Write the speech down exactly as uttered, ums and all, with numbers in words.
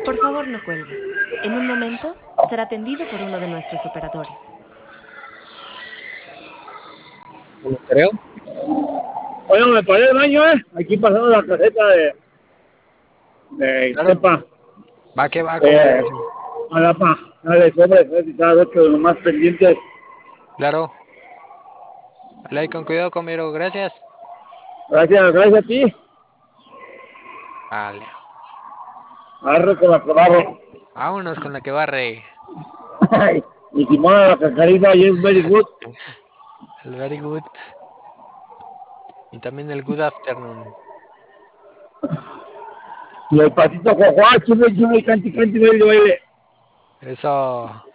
Por favor, no cuelgue. En un momento será atendido por uno de nuestros operadores. No lo creo. Oye, me paré el baño, ¿eh? Aquí pasando la caseta de... de Claro. Tepa. Va que va, Eh, compadre. a la pa. Dale, sobre, cada vez que los más pendientes. Claro. Dale ahí con cuidado, comero. Gracias. Gracias, gracias a ti. Vale. Arre con la que barro. Vámonos con la que barre. Y Simona, la cascarita, y es very good. El very good. Y también el good afternoon. Y el patito cojuá, chile, chile, canti, canti, baile, baile. Eso.